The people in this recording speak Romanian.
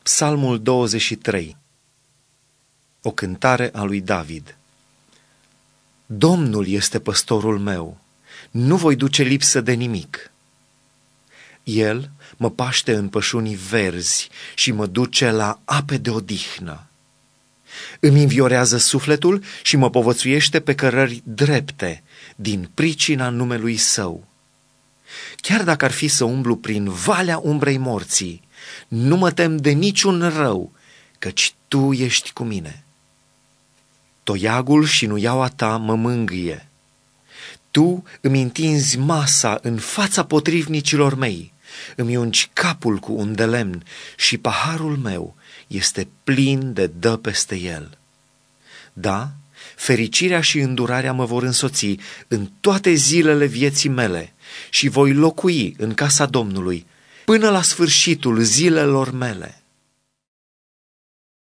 Psalmul 23. O cântare a lui David. Domnul este păstorul meu, nu voi duce lipsă de nimic. El mă paște în pășunii verzi și mă duce la ape de odihnă. Îmi înviorează sufletul și mă povățuiește pe cărări drepte, din pricina numelui său. Chiar dacă ar fi să umblu prin valea umbrei morții, nu mă tem de niciun rău, căci tu ești cu mine. Toiagul și nuiaua ta mă mângâie. Tu îmi întinzi masa în fața potrivnicilor mei, îmi ungi capul cu un de lemn și paharul meu este plin de dă peste el. Da, fericirea și îndurarea mă vor însoți în toate zilele vieții mele și voi locui în casa Domnului până la sfârșitul zilelor mele.